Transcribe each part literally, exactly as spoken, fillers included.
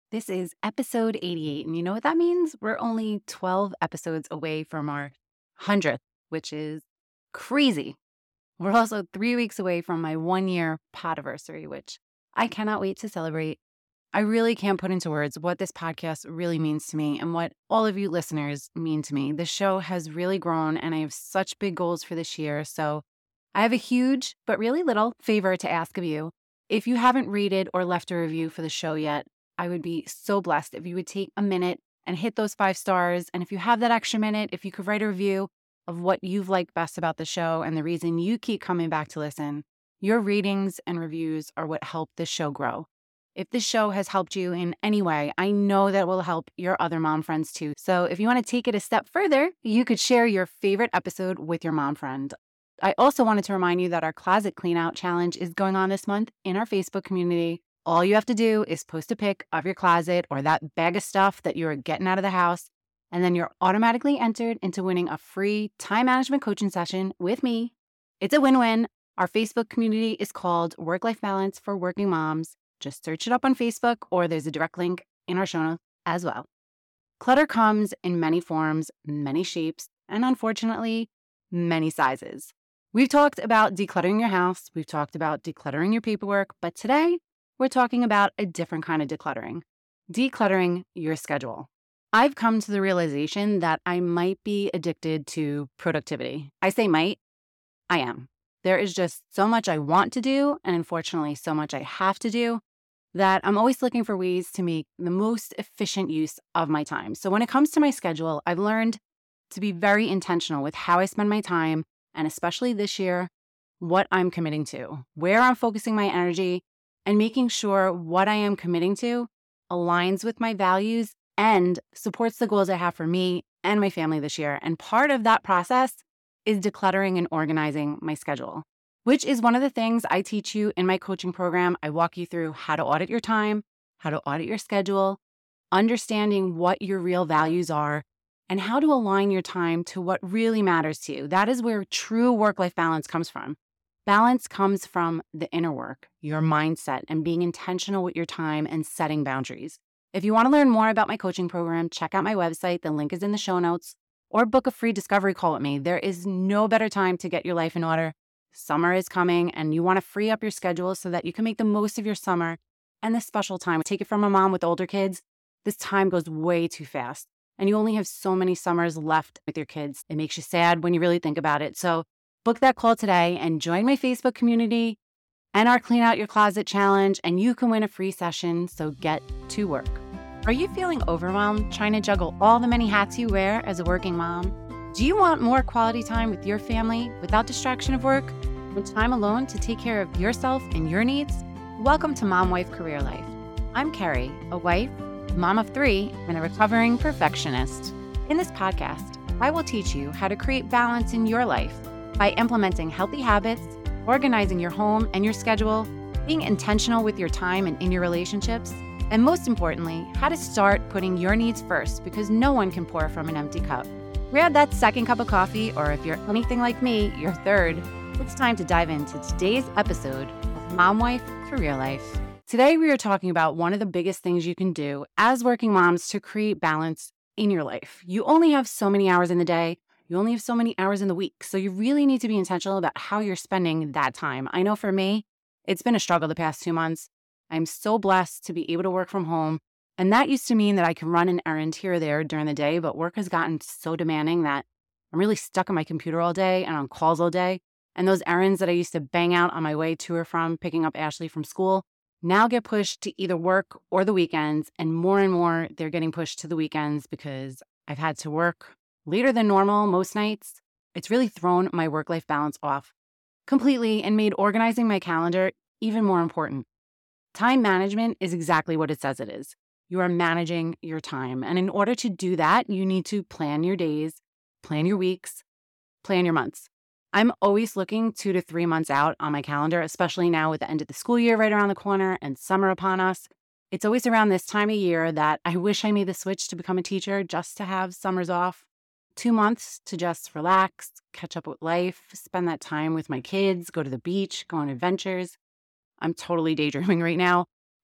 This is episode eighty-eight, and you know what that means? We're only twelve episodes away from our hundredth, which is crazy. We're also three weeks away from my one-year podiversary, which I cannot wait to celebrate. I really can't put into words what this podcast really means to me and what all of you listeners mean to me. The show has really grown, and I have such big goals for this year, so I have a huge, but really little, favor to ask of you. If you haven't rated or left a review for the show yet, I would be so blessed if you would take a minute and hit those five stars. And if you have that extra minute, if you could write a review of what you've liked best about the show and the reason you keep coming back to listen, your ratings and reviews are what help this show grow. If this show has helped you in any way, I know that it will help your other mom friends too. So if you want to take it a step further, you could share your favorite episode with your mom friend. I also wanted to remind you that our closet clean out challenge is going on this month in our Facebook community. All you have to do is post a pic of your closet or that bag of stuff that you're getting out of the house, and then you're automatically entered into winning a free time management coaching session with me. It's a win-win. Our Facebook community is called Work-Life Balance for Working Moms. Just search it up on Facebook, or there's a direct link in our show notes as well. Clutter comes in many forms, many shapes, and unfortunately, many sizes. We've talked about decluttering your house. We've talked about decluttering your paperwork, but today, we're talking about a different kind of decluttering, decluttering your schedule. I've come to the realization that I might be addicted to productivity. I say might, I am. There is just so much I want to do, and unfortunately, so much I have to do, that I'm always looking for ways to make the most efficient use of my time. So when it comes to my schedule, I've learned to be very intentional with how I spend my time, and especially this year, what I'm committing to, where I'm focusing my energy, and making sure what I am committing to aligns with my values and supports the goals I have for me and my family this year. And part of that process is decluttering and organizing my schedule, which is one of the things I teach you in my coaching program. I walk you through how to audit your time, how to audit your schedule, understanding what your real values are, and how to align your time to what really matters to you. That is where true work-life balance comes from. Balance comes from the inner work, your mindset, and being intentional with your time and setting boundaries. If you want to learn more about my coaching program, check out my website. The link is in the show notes, or book a free discovery call with me. There is no better time to get your life in order. Summer is coming, and you want to free up your schedule so that you can make the most of your summer and the special time. Take it from a mom with older kids. This time goes way too fast, and you only have so many summers left with your kids. It makes you sad when you really think about it. So book that call today and join my Facebook community and our Clean Out Your Closet challenge, and you can win a free session, so get to work. Are you feeling overwhelmed trying to juggle all the many hats you wear as a working mom? Do you want more quality time with your family without distraction of work, and time alone to take care of yourself and your needs? Welcome to Mom Wife Career Life. I'm Carrie, a wife, mom of three, and a recovering perfectionist. In this podcast, I will teach you how to create balance in your life by implementing healthy habits, organizing your home and your schedule, being intentional with your time and in your relationships, and most importantly, how to start putting your needs first, because no one can pour from an empty cup. Grab that second cup of coffee, or if you're anything like me, your third. It's time to dive into today's episode of Mom Wife Career Life. Today, we are talking about one of the biggest things you can do as working moms to create balance in your life. You only have so many hours in the day. You only have so many hours in the week. So you really need to be intentional about how you're spending that time. I know for me, it's been a struggle the past two months. I'm so blessed to be able to work from home. And that used to mean that I can run an errand here or there during the day, but work has gotten so demanding that I'm really stuck on my computer all day and on calls all day. And those errands that I used to bang out on my way to or from picking up Ashley from school now get pushed to either work or the weekends. And more and more, they're getting pushed to the weekends because I've had to work later than normal most nights. It's really thrown my work-life balance off completely and made organizing my calendar even more important. Time management is exactly what it says it is. You are managing your time. And in order to do that, you need to plan your days, plan your weeks, plan your months. I'm always looking two to three months out on my calendar, especially now with the end of the school year right around the corner and summer upon us. It's always around this time of year that I wish I made the switch to become a teacher just to have summers off. Two months to just relax, catch up with life, spend that time with my kids, go to the beach, go on adventures. I'm totally daydreaming right now.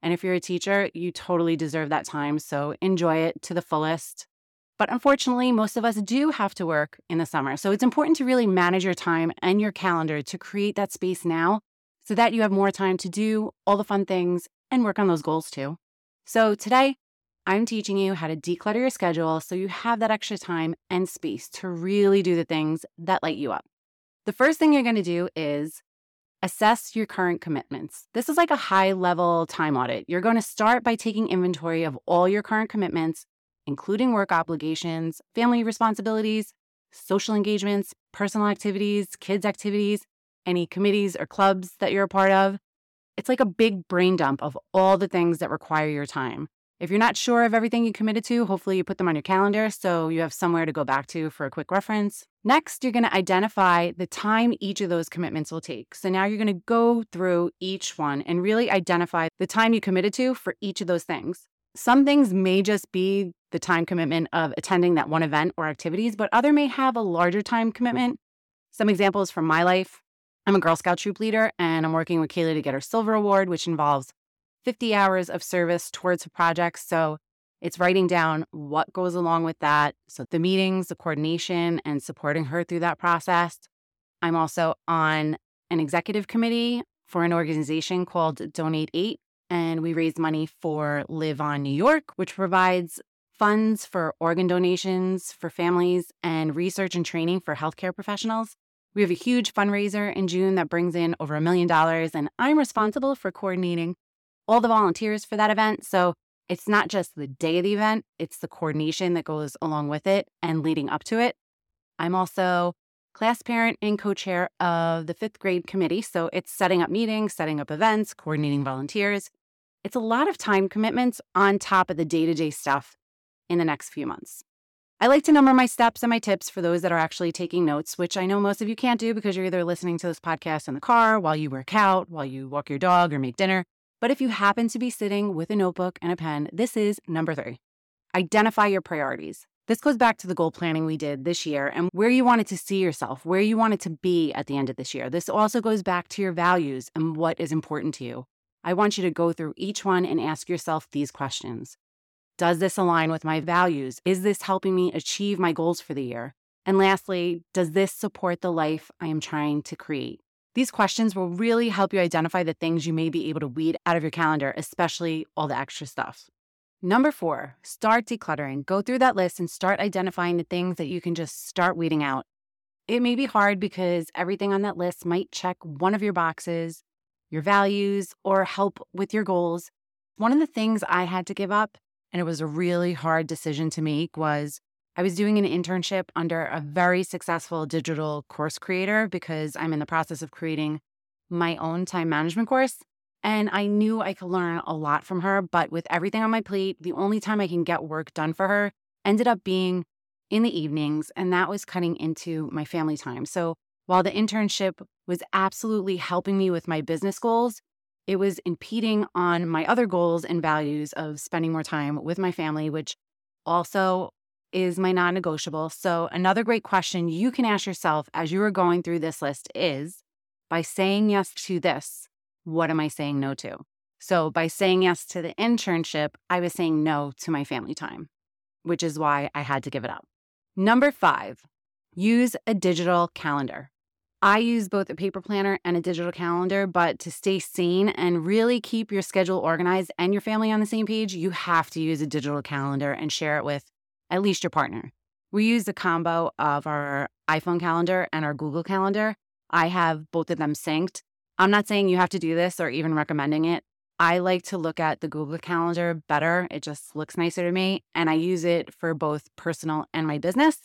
And if you're a teacher, you totally deserve that time. So enjoy it to the fullest. But unfortunately, most of us do have to work in the summer. So it's important to really manage your time and your calendar to create that space now so that you have more time to do all the fun things and work on those goals too. So today, I'm teaching you how to declutter your schedule so you have that extra time and space to really do the things that light you up. The first thing you're going to do is assess your current commitments. This is like a high-level time audit. You're going to start by taking inventory of all your current commitments, including work obligations, family responsibilities, social engagements, personal activities, kids' activities, any committees or clubs that you're a part of. It's like a big brain dump of all the things that require your time. If you're not sure of everything you committed to, hopefully you put them on your calendar so you have somewhere to go back to for a quick reference. Next, you're going to identify the time each of those commitments will take. So now you're going to go through each one and really identify the time you committed to for each of those things. Some things may just be the time commitment of attending that one event or activities, but other may have a larger time commitment. Some examples from my life. I'm a Girl Scout troop leader, and I'm working with Kaylee to get her Silver Award, which involves fifty hours of service towards a project. So it's writing down what goes along with that. So the meetings, the coordination, and supporting her through that process. I'm also on an executive committee for an organization called Donate eight, and we raise money for Live On New York, which provides funds for organ donations for families and research and training for healthcare professionals. We have a huge fundraiser in June that brings in over a million dollars, and I'm responsible for coordinating all the volunteers for that event. So it's not just the day of the event, it's the coordination that goes along with it and leading up to it. I'm also class parent and co-chair of the fifth grade committee. So it's setting up meetings, setting up events, coordinating volunteers. It's a lot of time commitments on top of the day-to-day stuff in the next few months. I like to number my steps and my tips for those that are actually taking notes, which I know most of you can't do because you're either listening to this podcast in the car, while you work out, while you walk your dog or make dinner. But if you happen to be sitting with a notebook and a pen, this is number three. Identify your priorities. This goes back to the goal planning we did this year and where you wanted to see yourself, where you wanted to be at the end of this year. This also goes back to your values and what is important to you. I want you to go through each one and ask yourself these questions. Does this align with my values? Is this helping me achieve my goals for the year? And lastly, does this support the life I am trying to create? These questions will really help you identify the things you may be able to weed out of your calendar, especially all the extra stuff. Number four, start decluttering. Go through that list and start identifying the things that you can just start weeding out. It may be hard because everything on that list might check one of your boxes, your values, or help with your goals. One of the things I had to give up, and it was a really hard decision to make, was I was doing an internship under a very successful digital course creator because I'm in the process of creating my own time management course. And I knew I could learn a lot from her, but with everything on my plate, the only time I can get work done for her ended up being in the evenings, and that was cutting into my family time. So while the internship was absolutely helping me with my business goals, it was impeding on my other goals and values of spending more time with my family, which also is my non-negotiable. So another great question you can ask yourself as you are going through this list is, by saying yes to this, what am I saying no to? So by saying yes to the internship, I was saying no to my family time, which is why I had to give it up. Number five, use a digital calendar. I use both a paper planner and a digital calendar, but to stay sane and really keep your schedule organized and your family on the same page, you have to use a digital calendar and share it with at least your partner. We use a combo of our iPhone calendar and our Google calendar. I have both of them synced. I'm not saying you have to do this or even recommending it. I like to look at the Google calendar better. It just looks nicer to me, and I use it for both personal and my business.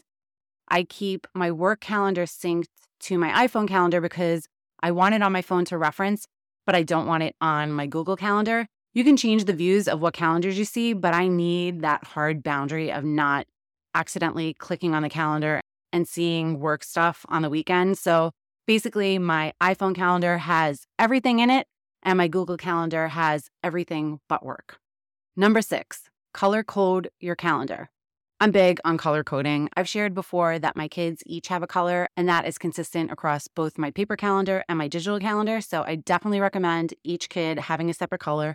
I keep my work calendar synced to my iPhone calendar because I want it on my phone to reference, but I don't want it on my Google calendar. You can change the views of what calendars you see, but I need that hard boundary of not accidentally clicking on the calendar and seeing work stuff on the weekend. So basically, my iPhone calendar has everything in it, and my Google calendar has everything but work. Number six, color code your calendar. I'm big on color coding. I've shared before that my kids each have a color, and that is consistent across both my paper calendar and my digital calendar. So I definitely recommend each kid having a separate color.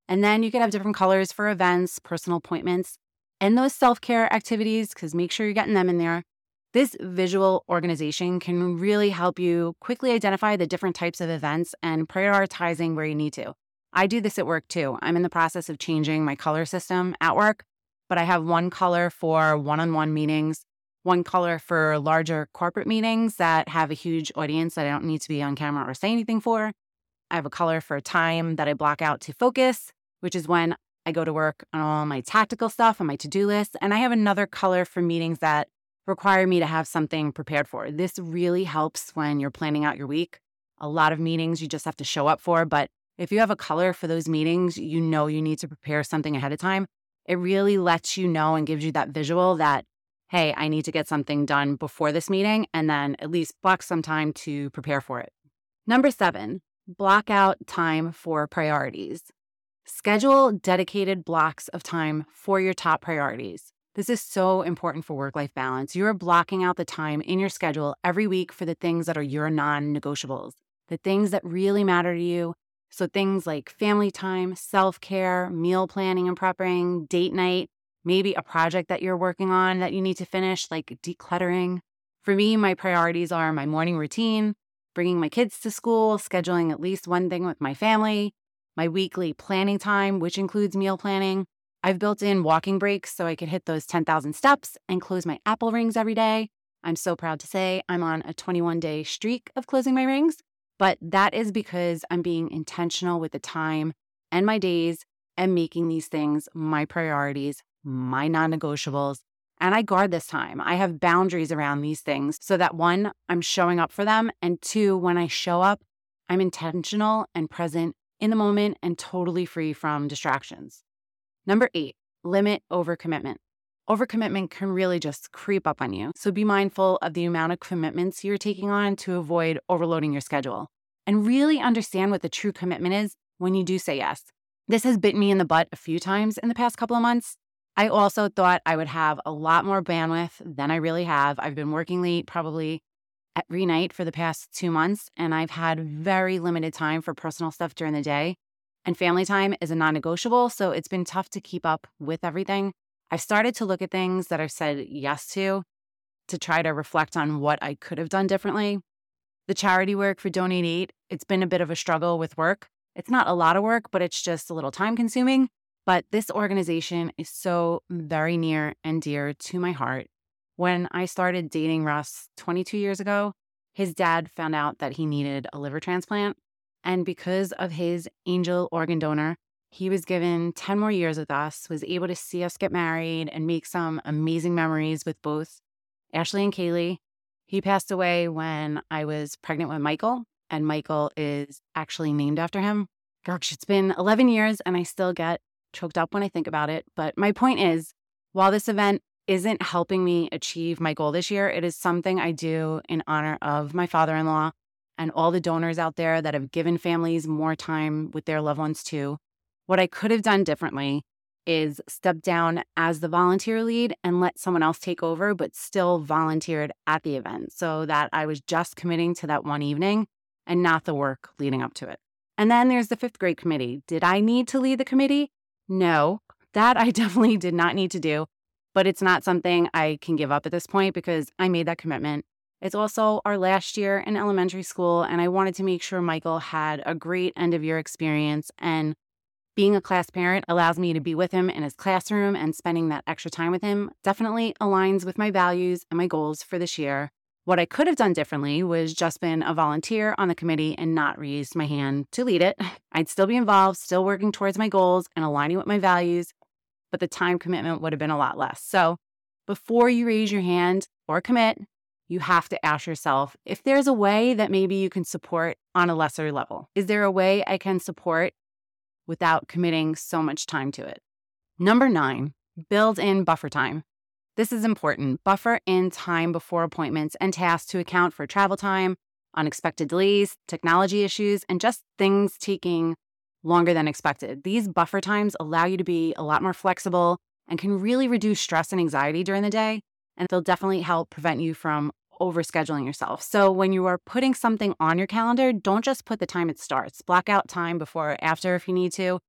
And then you can have different colors for events, personal appointments, and those self-care activities, because make sure you're getting them in there. This visual organization can really help you quickly identify the different types of events and prioritizing where you need to. I do this at work too. I'm in the process of changing my color system at work, but I have one color for one-on-one meetings, one color for larger corporate meetings that have a huge audience that I don't need to be on camera or say anything for. I have a color for time that I block out to focus, which is when I go to work on all my tactical stuff on my to-do list. And I have another color for meetings that require me to have something prepared for. This really helps when you're planning out your week. A lot of meetings you just have to show up for, but if you have a color for those meetings, you know you need to prepare something ahead of time. It really lets you know and gives you that visual that, hey, I need to get something done before this meeting, and then at least block some time to prepare for it. Number seven, block out time for priorities. Schedule dedicated blocks of time for your top priorities. This is so important for work-life balance. You're blocking out the time in your schedule every week for the things that are your non-negotiables, the things that really matter to you. So things like family time, self-care, meal planning and prepping, date night, maybe a project that you're working on that you need to finish, like decluttering. For me, my priorities are my morning routine, bringing my kids to school, scheduling at least one thing with my family, my weekly planning time, which includes meal planning. I've built in walking breaks so I can hit those ten thousand steps and close my Apple rings every day. I'm so proud to say I'm on a twenty-one day streak of closing my rings, but that is because I'm being intentional with the time and my days and making these things my priorities, my non-negotiables. And I guard this time. I have boundaries around these things so that one, I'm showing up for them. And two, when I show up, I'm intentional and present in the moment and totally free from distractions. Number eight, limit overcommitment. Overcommitment can really just creep up on you. So be mindful of the amount of commitments you're taking on to avoid overloading your schedule. And really understand what the true commitment is when you do say yes. This has bitten me in the butt a few times in the past couple of months. I also thought I would have a lot more bandwidth than I really have. I've been working late probably every night for the past two months, and I've had very limited time for personal stuff during the day. And family time is a non-negotiable, so it's been tough to keep up with everything. I've started to look at things that I've said yes to, to try to reflect on what I could have done differently. The charity work for Donate eight, it's been a bit of a struggle with work. It's not a lot of work, but it's just a little time consuming. But this organization is so very near and dear to my heart. When I started dating Russ twenty-two years ago, his dad found out that he needed a liver transplant. And because of his angel organ donor, he was given ten more years with us, was able to see us get married and make some amazing memories with both Ashley and Kaylee. He passed away when I was pregnant with Michael, and Michael is actually named after him. Gosh, it's been eleven years and I still get choked up when I think about it. But my point is, while this event isn't helping me achieve my goal this year, it is something I do in honor of my father-in-law and all the donors out there that have given families more time with their loved ones too. What I could have done differently is step down as the volunteer lead and let someone else take over, but still volunteered at the event so that I was just committing to that one evening and not the work leading up to it. And then there's the fifth grade committee. Did I need to lead the committee? No, that I definitely did not need to do, but it's not something I can give up at this point because I made that commitment. It's also our last year in elementary school, and I wanted to make sure Michael had a great end-of-year experience, and being a class parent allows me to be with him in his classroom, and spending that extra time with him definitely aligns with my values and my goals for this year. What I could have done differently was just been a volunteer on the committee and not raised my hand to lead it. I'd still be involved, still working towards my goals and aligning with my values, but the time commitment would have been a lot less. So before you raise your hand or commit, you have to ask yourself if there's a way that maybe you can support on a lesser level. Is there a way I can support without committing so much time to it? Number nine, build in buffer time. This is important. Buffer in time before appointments and tasks to account for travel time, unexpected delays, technology issues, and just things taking longer than expected. These buffer times allow you to be a lot more flexible and can really reduce stress and anxiety during the day, and they'll definitely help prevent you from overscheduling yourself. So when you are putting something on your calendar, don't just put the time it starts. Block out time before or after if you need to.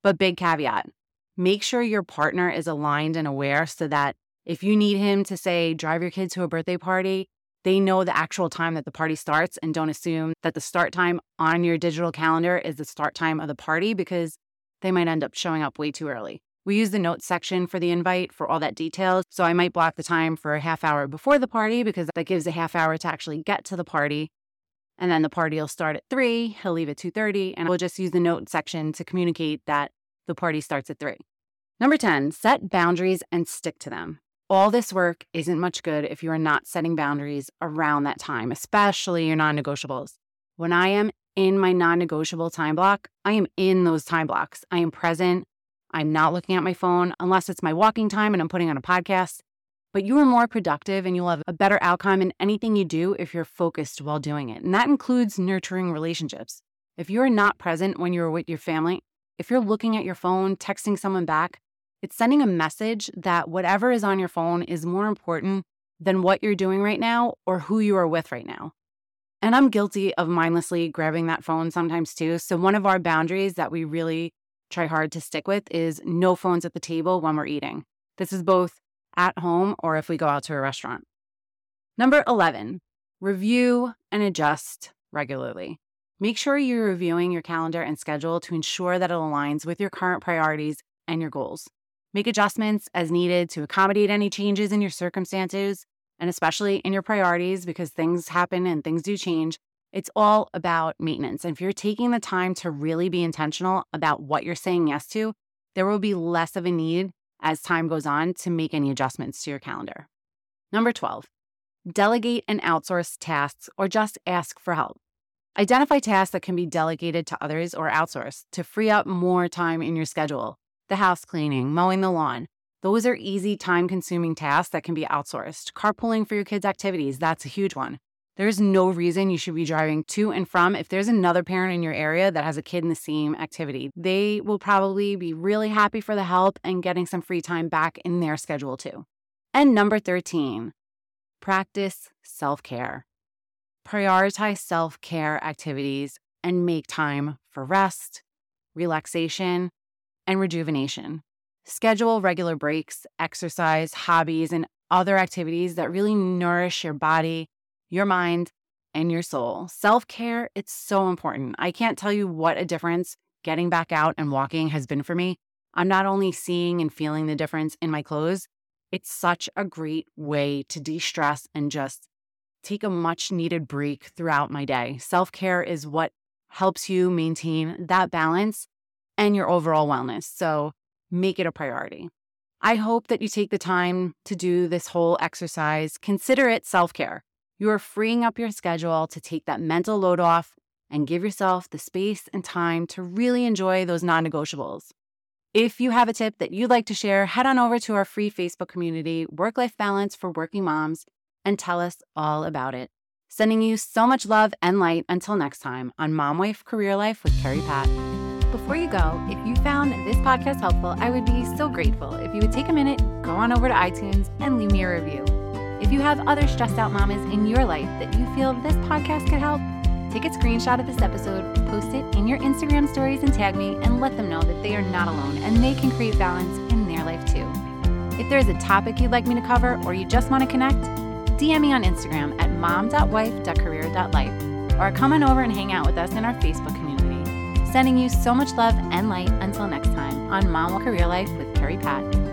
But big caveat, make sure your partner is aligned and aware so that if you need him to say, drive your kid to a birthday party, they know the actual time that the party starts and don't assume that the start time on your digital calendar is the start time of the party because they might end up showing up way too early. We use the notes section for the invite for all that detail. So I might block the time for a half hour before the party because that gives a half hour to actually get to the party. And then the party will start at three, he'll leave at two thirty, and we'll just use the note section to communicate that the party starts at three. Number ten, set boundaries and stick to them. All this work isn't much good if you are not setting boundaries around that time, especially your non-negotiables. When I am in my non-negotiable time block, I am in those time blocks. I am present. I'm not looking at my phone unless it's my walking time and I'm putting on a podcast. But you are more productive and you'll have a better outcome in anything you do if you're focused while doing it. And that includes nurturing relationships. If you're not present when you're with your family, if you're looking at your phone, texting someone back, it's sending a message that whatever is on your phone is more important than what you're doing right now or who you are with right now. And I'm guilty of mindlessly grabbing that phone sometimes too. So one of our boundaries that we really try hard to stick with is no phones at the table when we're eating. This is both at home or if we go out to a restaurant. Number eleven, review and adjust regularly. Make sure you're reviewing your calendar and schedule to ensure that it aligns with your current priorities and your goals. Make adjustments as needed to accommodate any changes in your circumstances and especially in your priorities because things happen and things do change. It's all about maintenance. And if you're taking the time to really be intentional about what you're saying yes to, there will be less of a need as time goes on to make any adjustments to your calendar. Number twelve, delegate and outsource tasks or just ask for help. Identify tasks that can be delegated to others or outsourced to free up more time in your schedule. The house cleaning, mowing the lawn. Those are easy time-consuming tasks that can be outsourced. Carpooling for your kids' activities, that's a huge one. There's no reason you should be driving to and from if there's another parent in your area that has a kid in the same activity. They will probably be really happy for the help and getting some free time back in their schedule too. And number thirteen, practice self-care. Prioritize self-care activities and make time for rest, relaxation, and rejuvenation. Schedule regular breaks, exercise, hobbies, and other activities that really nourish your body, your mind, and your soul. Self-care, it's so important. I can't tell you what a difference getting back out and walking has been for me. I'm not only seeing and feeling the difference in my clothes, it's such a great way to de-stress and just take a much-needed break throughout my day. Self-care is what helps you maintain that balance and your overall wellness. So make it a priority. I hope that you take the time to do this whole exercise. Consider it self-care. You are freeing up your schedule to take that mental load off and give yourself the space and time to really enjoy those non-negotiables. If you have a tip that you'd like to share, head on over to our free Facebook community, Work-Life Balance for Working Moms, and tell us all about it. Sending you so much love and light until next time on Mom Wife Career Life with Carrie Pat. Before you go, if you found this podcast helpful, I would be so grateful if you would take a minute, go on over to iTunes, and leave me a review. If you have other stressed out mamas in your life that you feel this podcast could help, take a screenshot of this episode, post it in your Instagram stories and tag me and let them know that they are not alone and they can create balance in their life too. If there's a topic you'd like me to cover or you just want to connect, D M me on Instagram at mom dot wife dot career dot life or come on over and hang out with us in our Facebook community. Sending you so much love and light until next time on Mom Career Life with Carrie Pat.